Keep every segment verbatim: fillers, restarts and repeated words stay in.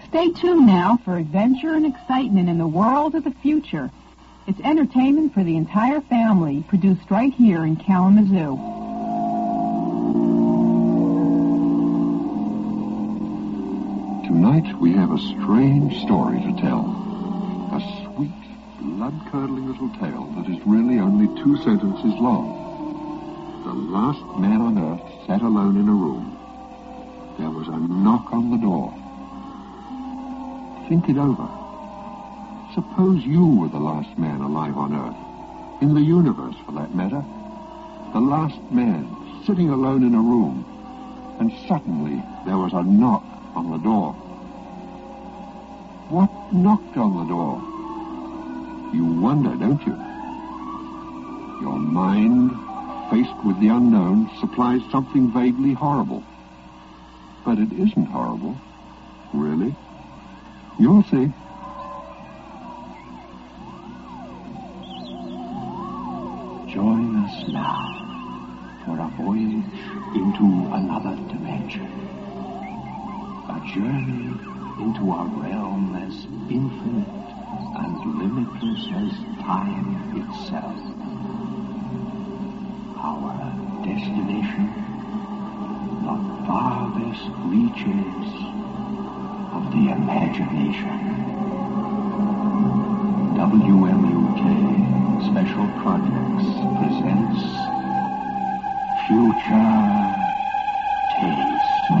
Stay tuned now for adventure and excitement in the world of the future. It's entertainment for the entire family, produced right here in Kalamazoo. Tonight we have a strange story to tell. A sweet, blood-curdling little tale that is really only two sentences long. The last man on earth sat alone in a room. There was a knock on the door. Think it over. Suppose you were the last man alive on Earth, in the universe for that matter. The last man sitting alone in a room, and suddenly there was a knock on the door. What knocked on the door? You wonder, don't you? Your mind, faced with the unknown, supplies something vaguely horrible. But it isn't horrible, really. You'll see. Join us now for a voyage into another dimension. A journey into a realm as infinite and limitless as time itself. Our destination, the farthest reaches of the imagination. W M U K Special Projects presents Future Taste.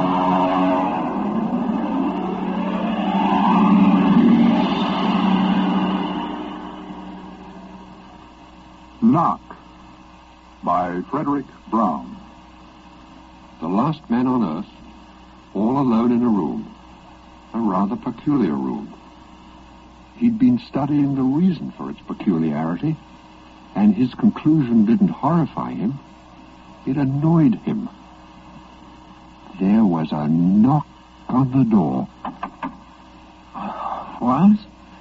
Knock by Frederick Brown. The last man on Earth, all alone in a room, a rather peculiar room. He'd been studying the reason for its peculiarity, and his conclusion didn't horrify him. It annoyed him. There was a knock on the door. What?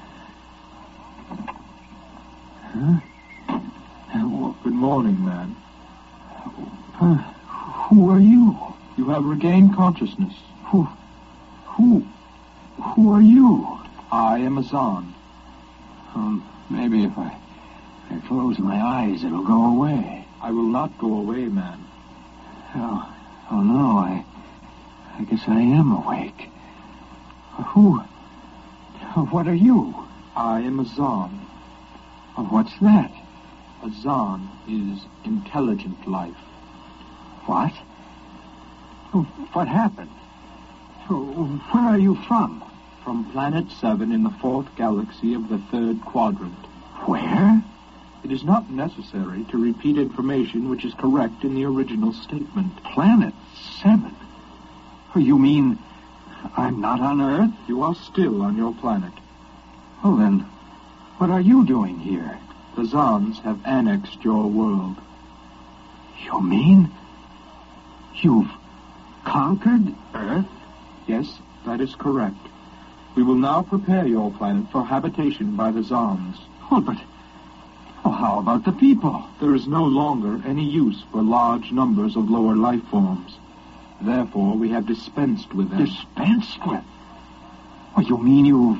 Huh? Well, good morning, man. Uh, who are you? You have regained consciousness. Who? Who? Who are you? I am a Zon. Um, maybe if I, I close my eyes, it'll go away. I will not go away, man. Oh, oh no, I, I guess I am awake. Who? What are you? I am a Zon. What's that? A Zon is intelligent life. What? What happened? Where are you from? From Planet seven in the fourth galaxy of the third quadrant. Where? It is not necessary to repeat information which is correct in the original statement. Planet seven? You mean I'm not on Earth? You are still on your planet. Oh, then, what are you doing here? The Zons have annexed your world. You mean you've conquered Earth? Yes, that is correct. We will now prepare your planet for habitation by the Zons. Oh, but oh, how about the people? There is no longer any use for large numbers of lower life forms. Therefore, we have dispensed with them. Dispensed with? Oh, you mean you've...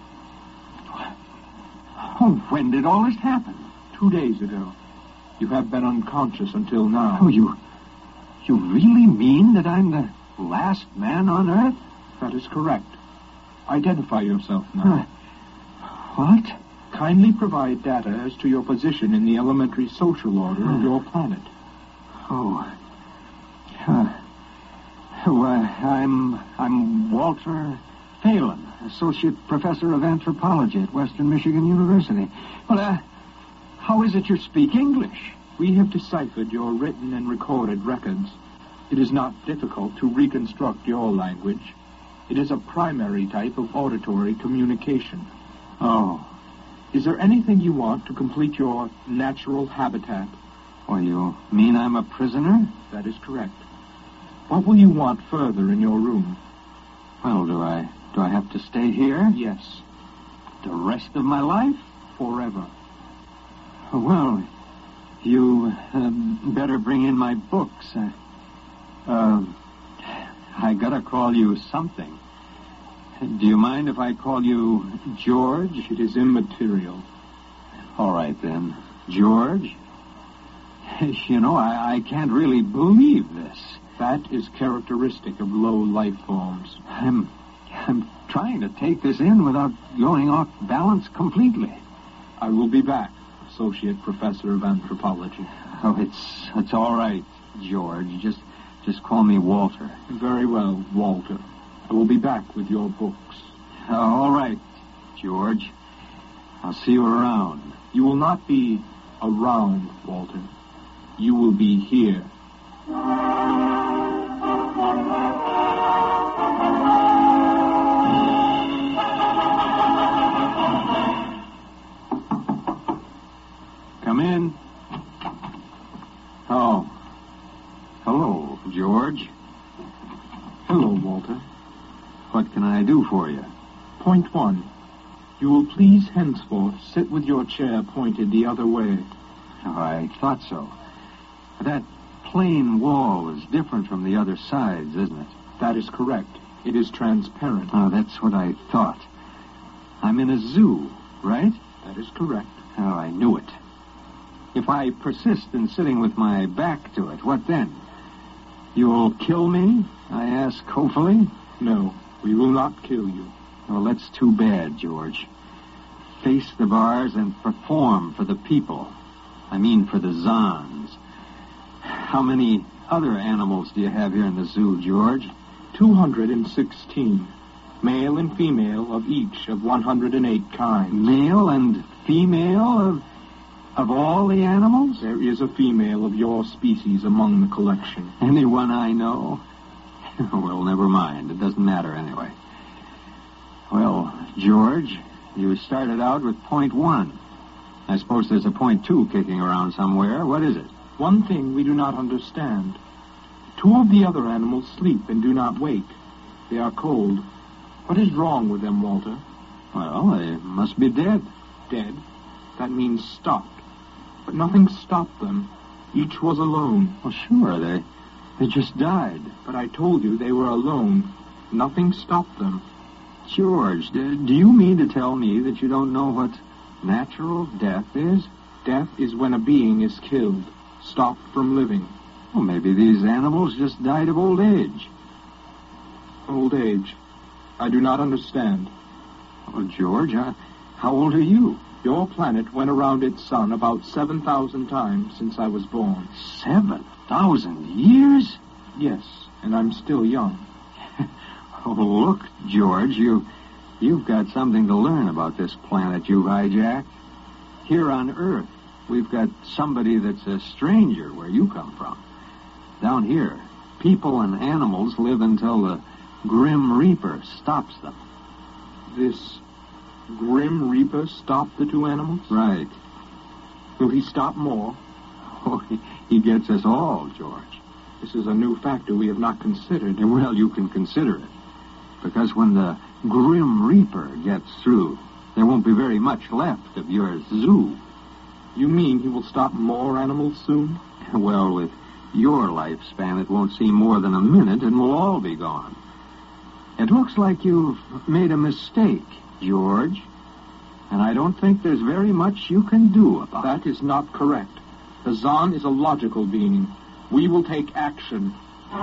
Oh, when did all this happen? Two days ago. You have been unconscious until now. Oh, you... You really mean that I'm the last man on Earth? That is correct. Identify yourself now. Uh, what? Kindly provide data as to your position in the elementary social order uh, of your planet. Oh. Uh, well, I'm... I'm Walter Phelan, Associate Professor of Anthropology at Western Michigan University. Well, uh, how is it you speak English? We have deciphered your written and recorded records. It is not difficult to reconstruct your language. It is a primary type of auditory communication. Oh. Is there anything you want to complete your natural habitat? Oh, you mean I'm a prisoner? That is correct. What will you want further in your room? Well, do I do I have to stay here? Yes. The rest of my life? Forever. Well, you um, better bring in my books. Uh, uh, I gotta call you something. Do you mind if I call you George? It is immaterial. All right, then. George? You know, I, I can't really believe this. That is characteristic of low life forms. I'm, I'm trying to take this in without going off balance completely. I will be back, Associate Professor of Anthropology. Oh, it's it's all right, George. Just just call me Walter. Very well, Walter. I will be back with your books. Uh, all right, George. I'll see you around. You will not be around, Walter. You will be here. Come in. Oh. Hello, George. Hello, Walter. What can I do for you? Point one. You will please henceforth sit with your chair pointed the other way. Oh, I thought so. That plain wall is different from the other sides, isn't it? That is correct. It is transparent. Oh, that's what I thought. I'm in a zoo, right? That is correct. Oh, I knew it. If I persist in sitting with my back to it, what then? You'll kill me? I ask hopefully. No, we will not kill you. Well, that's too bad, George. Face the bars and perform for the people. I mean for the Zons. How many other animals do you have here in the zoo, George? two hundred sixteen. Male and female of each of one hundred eight kinds. Male and female of, of all the animals? There is a female of your species among the collection. Anyone I know? Well, never mind. It doesn't matter anyway. Well, George, you started out with point one. I suppose there's a point two kicking around somewhere. What is it? One thing we do not understand. Two of the other animals sleep and do not wake. They are cold. What is wrong with them, Walter? Well, they must be dead. Dead? That means stopped. But nothing stopped them. Each was alone. Well, sure, they, they just died. But I told you they were alone. Nothing stopped them. George, do, do you mean to tell me that you don't know what natural death is? Death is when a being is killed, stopped from living. Well, maybe these animals just died of old age. Old age? I do not understand. Well, George, uh, how old are you? Your planet went around its sun about seven thousand times since I was born. Seven thousand years? Yes, and I'm still young. Oh, look, George, you, you've got something to learn about this planet you've hijacked. Here on Earth, we've got somebody that's a stranger where you come from. Down here, people and animals live until the Grim Reaper stops them. This Grim Reaper stopped the two animals? Right. Will he stop more? Oh, he, he gets us all, George. This is a new factor we have not considered. Well, you can consider it. Because when the Grim Reaper gets through, there won't be very much left of your zoo. You mean he will stop more animals soon? Well, with your lifespan, it won't seem more than a minute and we'll all be gone. It looks like you've made a mistake, George. And I don't think there's very much you can do about it. That is not correct. The Zon is a logical being. We will take action.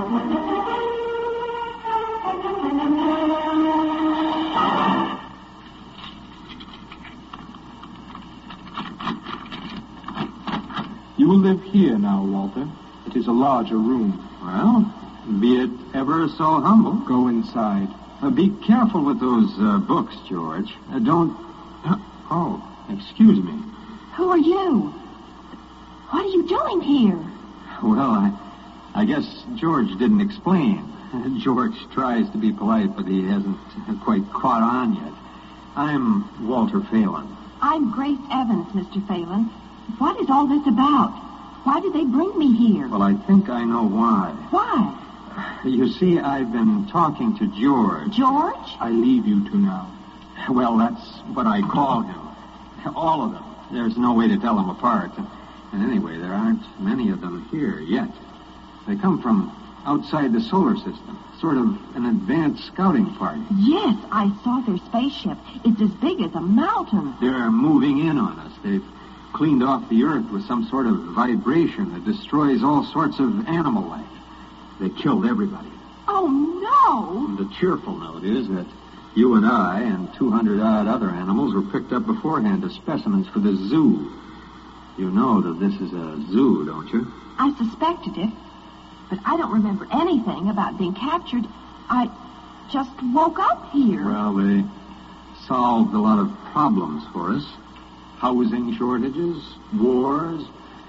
You will live here now, Walter. It is a larger room. Well, be it ever so humble. Go inside. Uh, be careful with those uh, books, George. Uh, don't... Uh, oh, excuse me. Who are you? What are you doing here? Well, I, I guess George didn't explain. George tries to be polite, but he hasn't quite caught on yet. I'm Walter Phelan. I'm Grace Evans, Mister Phelan. What is all this about? Why did they bring me here? Well, I think I know why. Why? You see, I've been talking to George. George? I leave you two now. Well, that's what I call him. All of them. There's no way to tell them apart. And anyway, there aren't many of them here yet. They come from outside the solar system. Sort of an advanced scouting party. Yes, I saw their spaceship. It's as big as a mountain. They're moving in on us. They've cleaned off the Earth with some sort of vibration that destroys all sorts of animal life. They killed everybody. Oh, no! And the cheerful note is that you and I and two hundred odd other animals were picked up beforehand as specimens for the zoo. You know that this is a zoo, don't you? I suspected it, but I don't remember anything about being captured. I just woke up here. Well, they solved a lot of problems for us. Housing shortages, wars.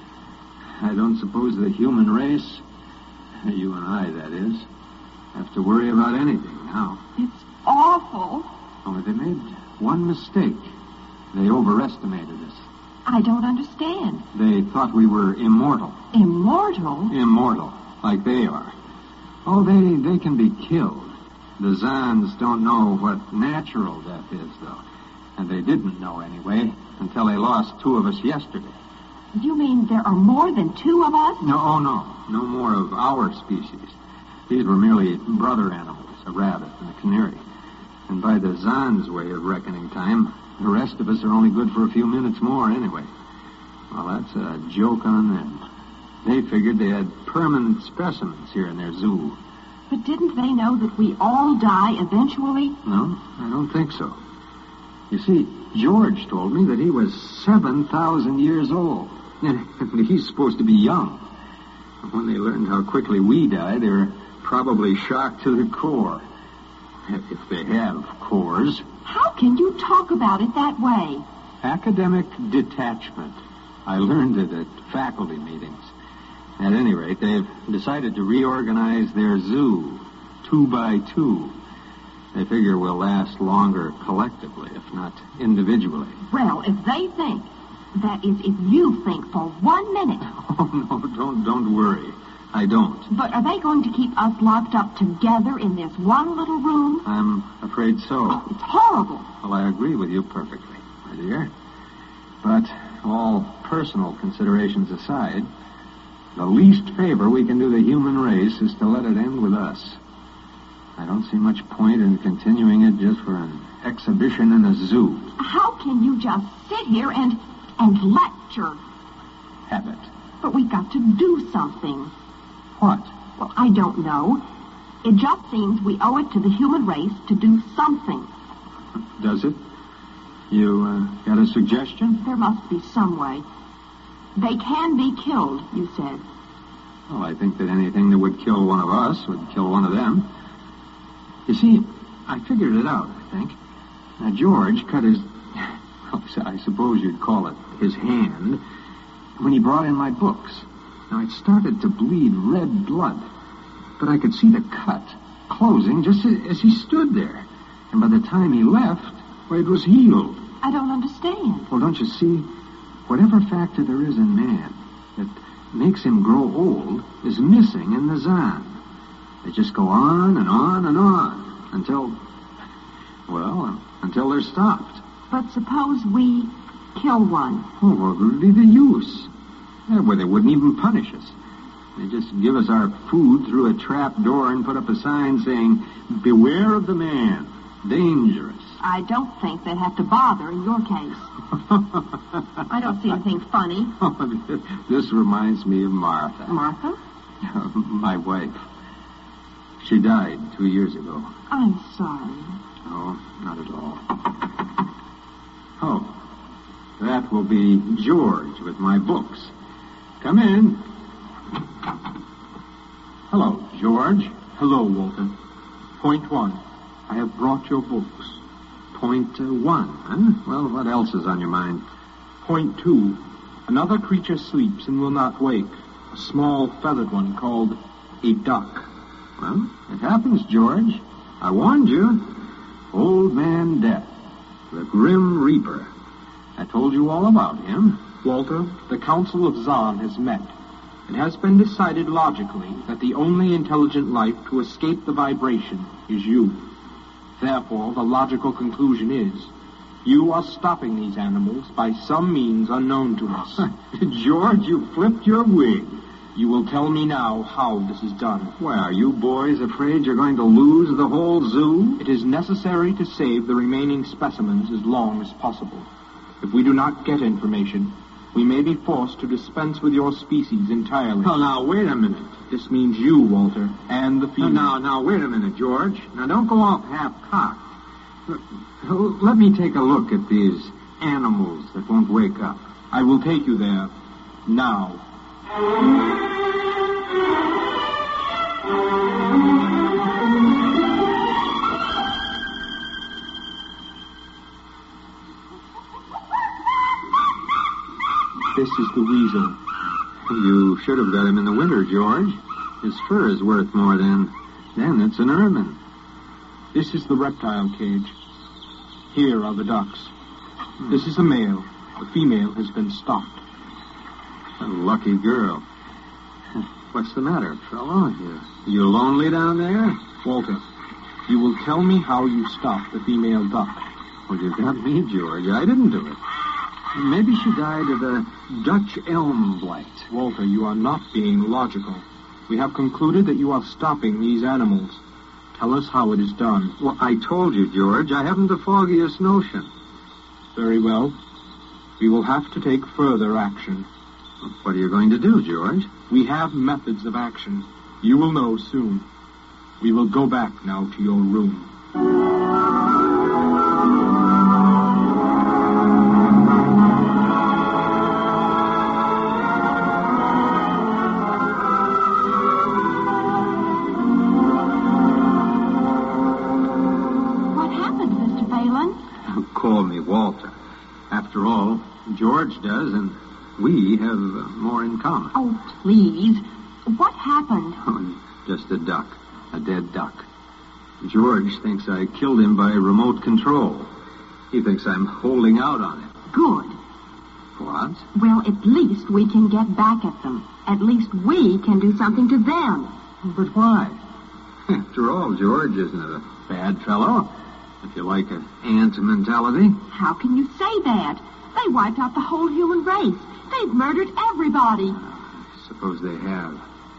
I don't suppose the human race, you and I, that is, have to worry about anything now. It's awful. Only they made one mistake. They overestimated us. I don't understand. They thought we were immortal. Immortal? Immortal, like they are. Oh, they, they can be killed. The Zans don't know what natural death is, though. And they didn't know anyway until they lost two of us yesterday. You mean there are more than two of us? No, oh, no. No more of our species. These were merely brother animals, a rabbit and a canary. And by the Zan's way of reckoning time, the rest of us are only good for a few minutes more anyway. Well, that's a joke on them. They figured they had permanent specimens here in their zoo. But didn't they know that we all die eventually? No, I don't think so. You see, George told me that he was seven thousand years old. And he's supposed to be young. When they learned how quickly we die, they were probably shocked to the core. If they have cores. How can you talk about it that way? Academic detachment. I learned it at faculty meetings. At any rate, they've decided to reorganize their zoo, two by two. They figure we'll last longer collectively, if not individually. Well, if they think, that is, if you think for one minute. Oh, no, don't, don't worry. I don't. But are they going to keep us locked up together in this one little room? I'm afraid so. Oh, it's horrible. Well, I agree with you perfectly, my dear. But all personal considerations aside, the least favor we can do the human race is to let it end with us. I don't see much point in continuing it just for an exhibition in a zoo. How can you just sit here and, and lecture? Habit. But we've got to do something. What? Well, I don't know. It just seems we owe it to the human race to do something. Does it? You uh, got a suggestion? There must be some way. They can be killed, you said. Well, I think that anything that would kill one of us would kill one of them. You see, I figured it out, I think. Now, George cut his, I suppose you'd call it his hand, when he brought in my books. Now, it started to bleed red blood, but I could see the cut closing just as he stood there. And by the time he left, well, it was healed. I don't understand. Well, don't you see? Whatever factor there is in man that makes him grow old is missing in the Zan. They just go on and on and on until, well, until they're stopped. But suppose we kill one. Oh, what would be the use? Yeah, well, they wouldn't even punish us. They just give us our food through a trap door and put up a sign saying, "Beware of the man. Dangerous." I don't think they'd have to bother in your case. I don't see anything funny. This reminds me of Martha. Martha? My wife. She died two years ago. I'm sorry. Oh, not at all. Oh, that will be George with my books. Come in. Hello, George. Hello, Walter. Point one. I have brought your books. Point uh, one, huh? Well, what else is on your mind? Point two. Another creature sleeps and will not wake. A small feathered one called a duck. Well, it happens, George. I warned you. Old Man Death, the Grim Reaper. I told you all about him. Walter, the Council of Zan has met. It has been decided logically that the only intelligent life to escape the vibration is you. Therefore, the logical conclusion is, you are stopping these animals by some means unknown to us. George, you flipped your wig. You will tell me now how this is done. Well, are you boys afraid you're going to lose the whole zoo? It is necessary to save the remaining specimens as long as possible. If we do not get information, we may be forced to dispense with your species entirely. Oh, now, wait a minute. This means you, Walter, and the female. Now, now, wait a minute, George. Now, don't go off half-cocked. Let me take a look at these animals that won't wake up. I will take you there, now. This is the weasel. You should have got him in the winter, George. His fur is worth more than... Then it's an ermine. This is the reptile cage. Here are the ducks. This is the male. The female has been stopped. A lucky girl. What's the matter, fellow? You, you lonely down there? Walter, you will tell me how you stopped the female duck. Well, you got me, George. I didn't do it. Maybe she died of a Dutch elm blight. Walter, you are not being logical. We have concluded that you are stopping these animals. Tell us how it is done. Well, I told you, George, I haven't the foggiest notion. Very well. We will have to take further action. What are you going to do, George? We have methods of action. You will know soon. We will go back now to your room. What happened, Mister Phelan? Call me Walter. After all, George does, and we have uh, more in common. Oh, please. What happened? Oh, just a duck. A dead duck. George thinks I killed him by remote control. He thinks I'm holding out on him. Good. What? Well, at least we can get back at them. At least we can do something to them. But why? After all, George isn't a bad fellow, if you like an ant mentality. How can you say that? They wiped out the whole human race. They've murdered everybody. I suppose they have.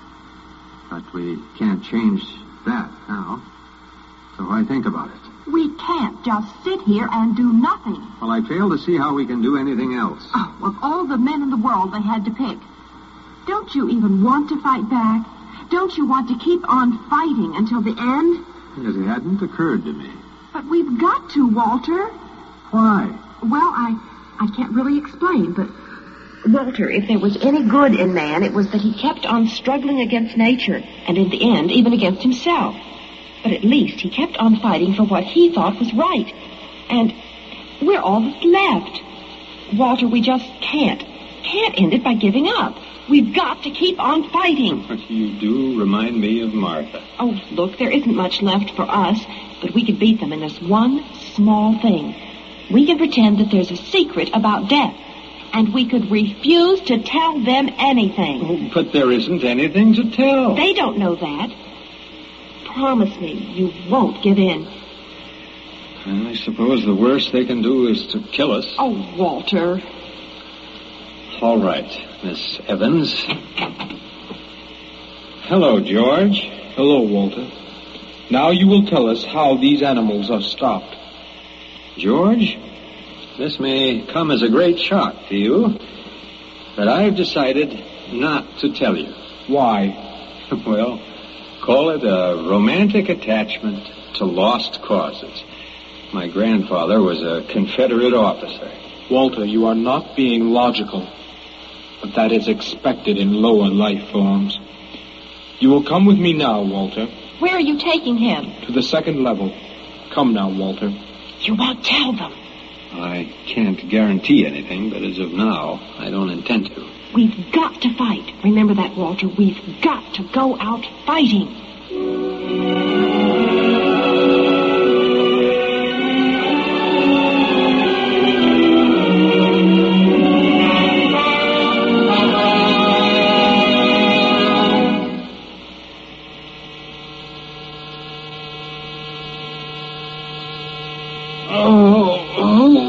But we can't change that now. So I think about it. We can't just sit here and do nothing. Well, I fail to see how we can do anything else. Oh, of all the men in the world they had to pick, don't you even want to fight back? Don't you want to keep on fighting until the end? Yes, it hadn't occurred to me. But we've got to, Walter. Why? Well, I, I can't really explain, but... Walter, if there was any good in man, it was that he kept on struggling against nature, and in the end, even against himself. But at least he kept on fighting for what he thought was right. And we're all that's left. Walter, we just can't. Can't end it by giving up. We've got to keep on fighting. You do remind me of Martha. Oh, look, there isn't much left for us, but we could beat them in this one small thing. We can pretend that there's a secret about death, and we could refuse to tell them anything. Oh, but there isn't anything to tell. They don't know that. Promise me you won't give in. I suppose the worst they can do is to kill us. Oh, Walter. All right, Miss Evans. Hello, George. Hello, Walter. Now you will tell us how these animals are stopped. George, this may come as a great shock to you, but I've decided not to tell you. Why? Well, call it a romantic attachment to lost causes. My grandfather was a Confederate officer. Walter, you are not being logical, but that is expected in lower life forms. You will come with me now, Walter. Where are you taking him? To the second level. Come now, Walter. You won't tell them. I can't guarantee anything, but as of now, I don't intend to. We've got to fight. Remember that, Walter. We've got to go out fighting.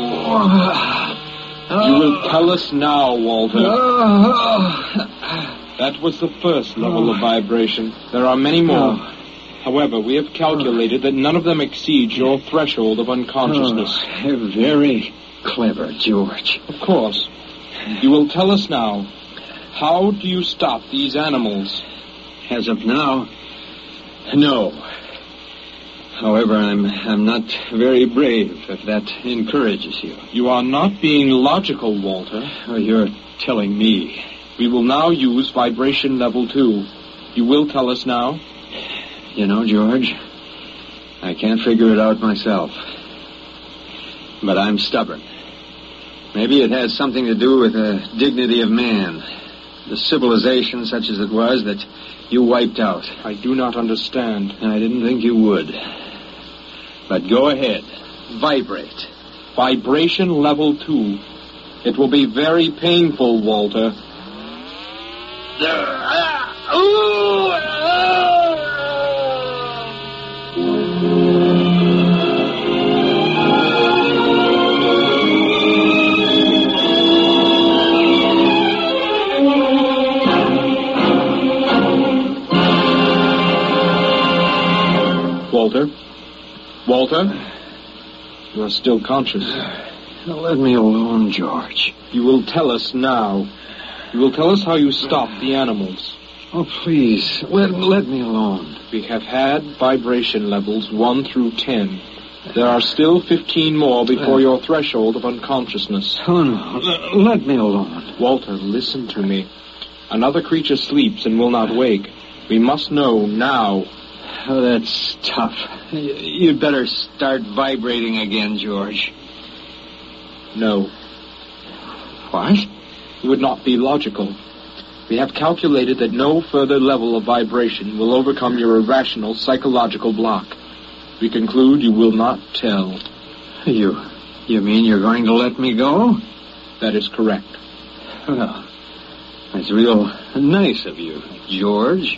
You will tell us now, Walter. That was the first level oh. of vibration. There are many more. Oh. However, we have calculated that none of them exceeds your threshold of unconsciousness. Oh, very clever, George. Of course. You will tell us now, how do you stop these animals? As of now, no. However, I'm I'm not very brave, if that encourages you. You are not being logical, Walter. Oh, you're telling me. We will now use vibration level two. You will tell us now? You know, George, I can't figure it out myself. But I'm stubborn. Maybe it has something to do with the dignity of man. The civilization, such as it was, that you wiped out. I do not understand. I didn't think you would. But go ahead. Vibrate. Vibration level two. It will be very painful, Walter. Walter? Walter? You are still conscious. Now let me alone, George. You will tell us now. You will tell us how you stopped the animals. Oh, please, let, let me alone. We have had vibration levels one through ten. There are still fifteen more before uh, your threshold of unconsciousness. Oh, no. L- let me alone. Walter, listen to me. Another creature sleeps and will not wake. We must know now. Oh, that's tough. You'd better start vibrating again, George. No. What? It would not be logical. We have calculated that no further level of vibration will overcome your irrational psychological block. We conclude you will not tell. You, you mean you're going to let me go? That is correct. Well, that's real nice of you, George.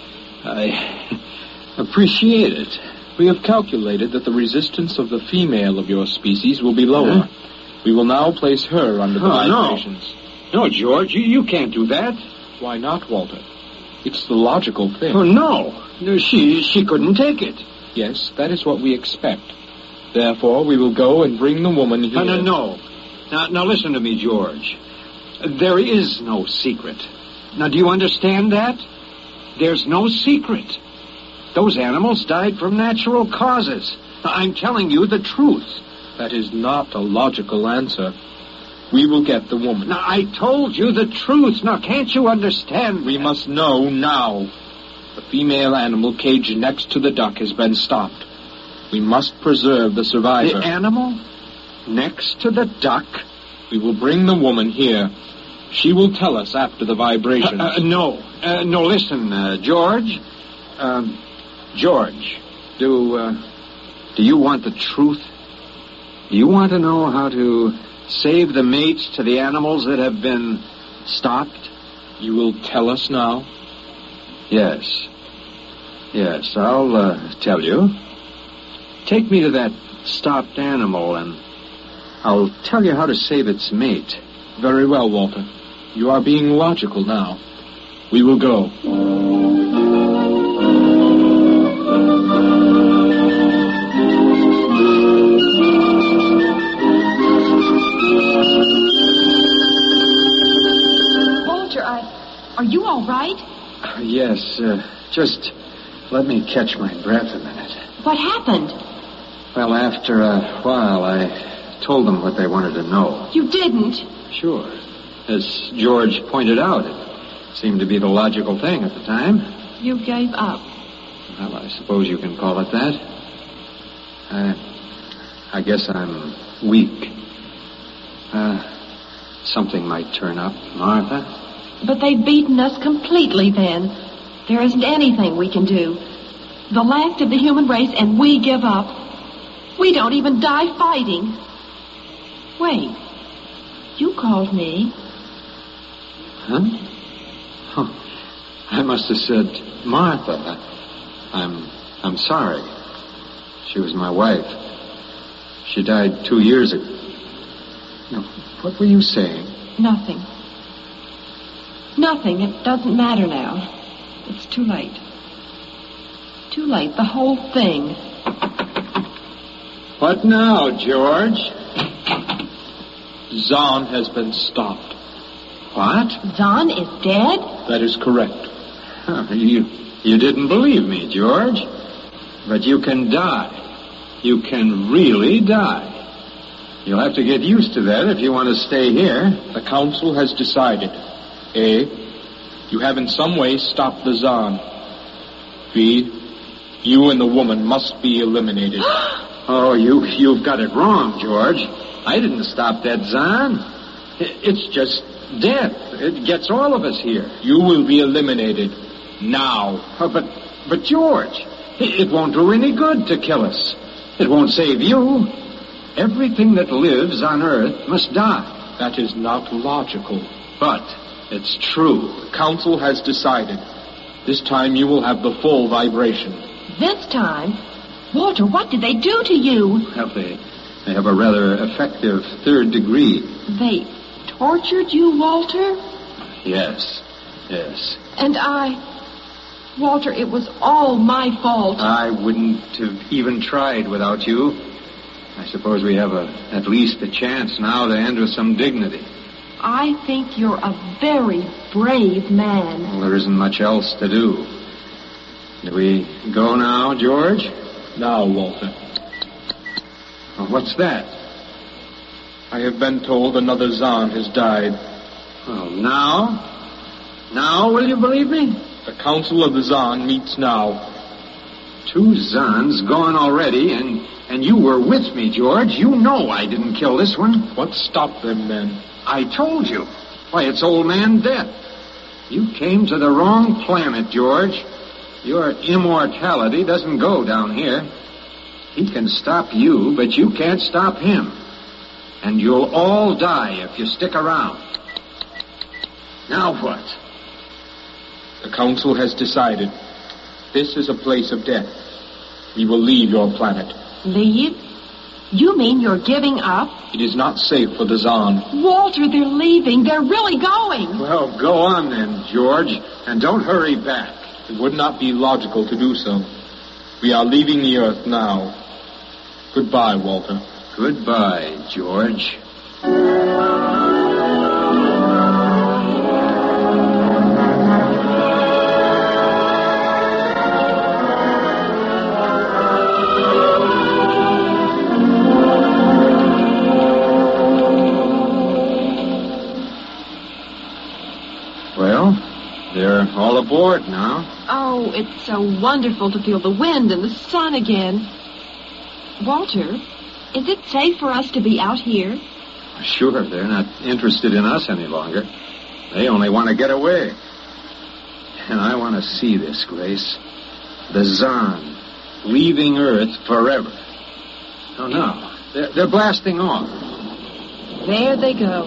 I appreciate it. We have calculated that the resistance of the female of your species will be lower. Huh? We will now place her under the oh, vibrations. No. no, George, you, you can't do that. Why not, Walter? It's the logical thing. Oh, no. no she, she couldn't take it. Yes, that is what we expect. Therefore, we will go and bring the woman here. No, no, no. Now, now listen to me, George. There is no secret. Now, do you understand that? There's no secret. Those animals died from natural causes. I'm telling you the truth. That is not a logical answer. We will get the woman. Now, I told you the truth. Now, can't you understand? We must know now. The female animal caged next to the duck has been stopped. We must preserve the survivor. The animal? Next to the duck? We will bring the woman here. She will tell us after the vibrations. Uh, uh, no. Uh, no, listen, uh, George. Um, George, do, uh, do you want the truth? Do you want to know how to save the mates to the animals that have been stopped? You will tell us now? Yes. Yes, I'll uh, tell you. Take me to that stopped animal and I'll tell you how to save its mate. Very well, Walter. You are being logical now. We will go. Walter, I... Are you all right? Uh, yes, uh, just let me catch my breath a minute. What happened? Well, after a while, I told them what they wanted to know. You didn't? Sure. As George pointed out, it seemed to be the logical thing at the time. You gave up? Well, I suppose you can call it that. I, I guess I'm weak. Uh, something might turn up, Martha. But they've beaten us completely then. There isn't anything we can do. The last of the human race, and we give up. We don't even die fighting. Wait. You called me. Huh? Oh, I must have said Martha. I, I'm, I'm sorry. She was my wife. She died two years ago. No, what were you saying? Nothing. Nothing. It doesn't matter now. It's too late. Too late. The whole thing. What now, George? Zahn has been stopped. What? Zahn is dead? That is correct. Huh, you, you didn't believe me, George. But you can die. You can really die. You'll have to get used to that if you want to stay here. The council has decided. A, you have in some way stopped the Zahn. B, you and the woman must be eliminated. Oh, you, you've got it wrong, George. I didn't stop that Zahn. It's just death. It gets all of us here. You will be eliminated now. Oh, but, but George, it won't do any good to kill us. It won't save you. Everything that lives on Earth must die. That is not logical. But it's true. The council has decided. This time you will have the full vibration. This time? Walter, what did they do to you? Well, they, they have a rather effective third degree. They tortured you, Walter? Yes, yes. And I... Walter, it was all my fault. I wouldn't have even tried without you. I suppose we have a, at least a chance now to end with some dignity. I think you're a very brave man. Well, there isn't much else to do. Do we go now, George? Now, Walter. Well, what's that? I have been told another Zahn has died. Well, now? Now will you believe me? The Council of the Zahn meets now. Two Zahns gone already, and, and you were with me, George. You know I didn't kill this one. What stopped them, then? I told you. Why, it's old man Death. You came to the wrong planet, George. Your immortality doesn't go down here. He can stop you, but you can't stop him. And you'll all die if you stick around. Now what? The Council has decided. This is a place of death. We will leave your planet. Leave? You mean you're giving up? It is not safe for the Zahn. Walter, they're leaving. They're really going. Well, go on then, George, and don't hurry back. It would not be logical to do so. We are leaving the Earth now. Goodbye, Walter. Goodbye, George. They're all aboard now. Oh, it's so wonderful to feel the wind and the sun again. Walter, is it safe for us to be out here? Sure, they're not interested in us any longer. They only want to get away. And I want to see this, Grace. The Zahn, leaving Earth forever. Oh, no. They're, they're blasting off. There they go.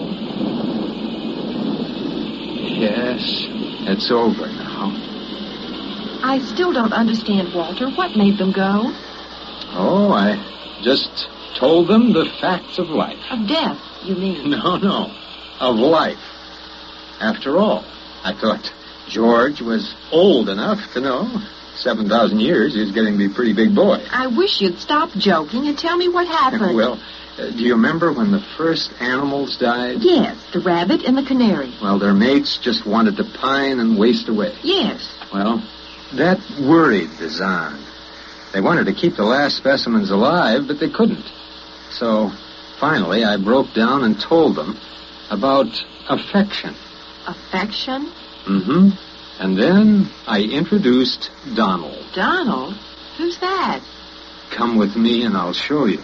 Yes. It's over now. I still don't understand, Walter. What made them go? Oh, I just told them the facts of life. Of death, you mean? No, no. Of life. After all, I thought George was old enough to know. Seven thousand years, he was getting to be a pretty big boy. I wish you'd stop joking and tell me what happened. Well, uh, do you remember when the first animals died? Yes, the rabbit and the canary. Well, their mates just wanted to pine and waste away. Yes. Well, that worried the Zahn. They wanted to keep the last specimens alive, but they couldn't. So, finally, I broke down and told them about affection. Affection? Mm-hmm. And then I introduced Donald. Donald? Who's that? Come with me and I'll show you.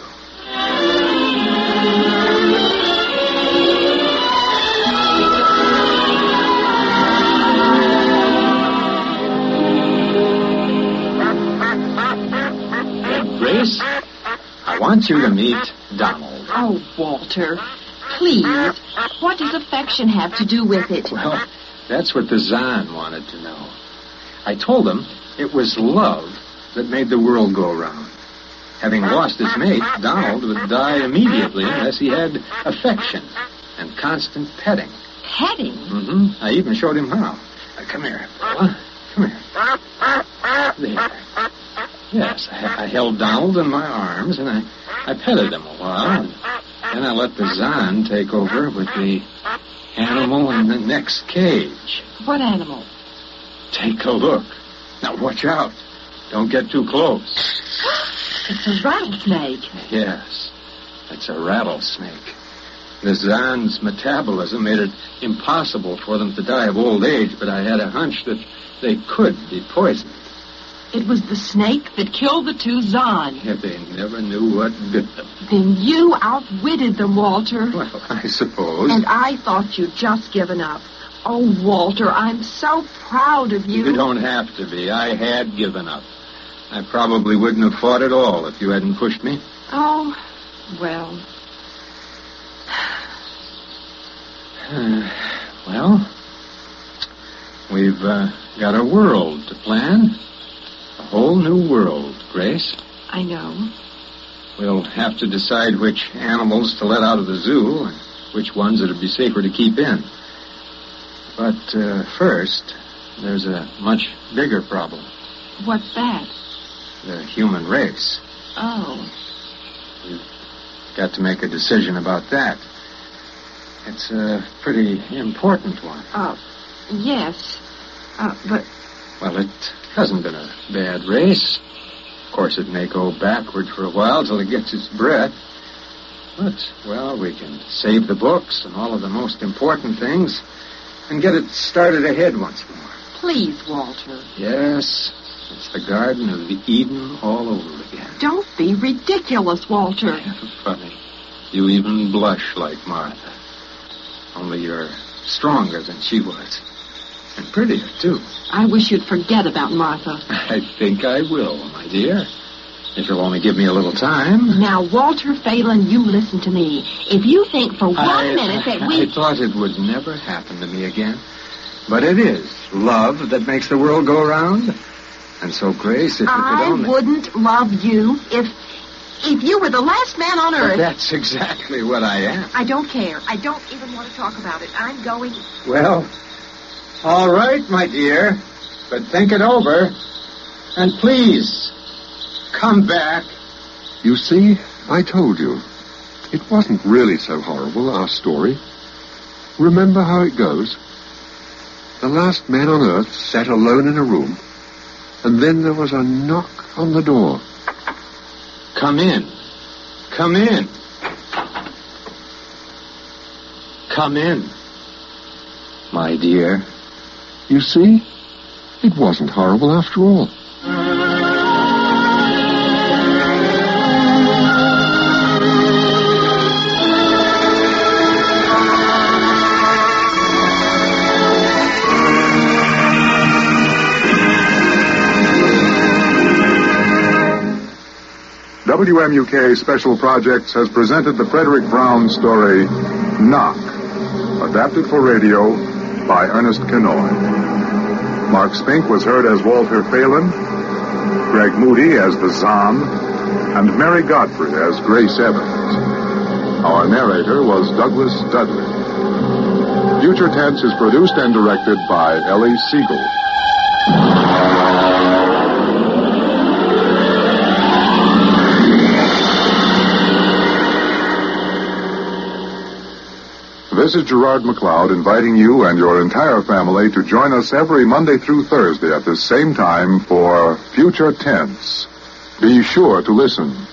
Grace, I want you to meet Donald. Oh, Walter, please. What does affection have to do with it? Well, that's what the Zahn wanted to know. I told him it was love that made the world go round. Having lost his mate, Donald would die immediately unless he had affection and constant petting. Petting? Mm-hmm. I even showed him how. Uh, come here, fella. Come here. There. Yes, I, I held Donald in my arms, and I, I petted him a while. And then I let the Zahn take over with the animal in the next cage. What animal? Take a look. Now, watch out. Don't get too close. It's a rattlesnake. Yes, it's a rattlesnake. The Zahn's metabolism made it impossible for them to die of old age, but I had a hunch that they could be poisoned. It was the snake that killed the two Zahn. Yeah, they never knew what bit them. Then you outwitted them, Walter. Well, I suppose. And I thought you'd just given up. Oh, Walter, I'm so proud of you. You don't have to be. I had given up. I probably wouldn't have fought at all if you hadn't pushed me. Oh, well. Uh, well, we've uh, got a world to plan. A whole new world, Grace. I know. We'll have to decide which animals to let out of the zoo and which ones it'd be safer to keep in. But uh, first, there's a much bigger problem. What's that? The human race. Oh. We've got to make a decision about that. It's a pretty important one. Uh, yes. Uh, but... Well, it hasn't been a bad race. Of course, it may go backward for a while till it gets its breath. But, well, we can save the books and all of the most important things and get it started ahead once more. Please, Walter. Yes, it's the Garden of Eden all over again. Don't be ridiculous, Walter. Funny. You even blush like Martha. Only you're stronger than she was. And prettier, too. I wish you'd forget about Martha. I think I will, my dear. If you'll only give me a little time. Now, Walter Phelan, you listen to me. If you think for one I, minute that we... I thought it would never happen to me again. But it is love that makes the world go around. And so, Grace, if you I could only... wouldn't love you if... If you were the last man on But earth... that's exactly what I am. I don't care. I don't even want to talk about it. I'm going... Well, all right, my dear. But think it over. And please, come back. You see, I told you. It wasn't really so horrible, our story. Remember how it goes? The last man on earth sat alone in a room, and then there was a knock on the door. Come in. Come in. Come in, my dear. You see? It wasn't horrible after all. W M U K Special Projects has presented the Frederick Brown story, Knock, adapted for radio by Ernest Kinoy. Mark Spink was heard as Walter Phelan, Greg Moody as the Zahn, and Mary Godfrey as Grace Evans. Our narrator was Douglas Dudley. Future Tense is produced and directed by Ellie Siegel. This is Gerard McLeod inviting you and your entire family to join us every Monday through Thursday at the same time for Future Tense. Be sure to listen.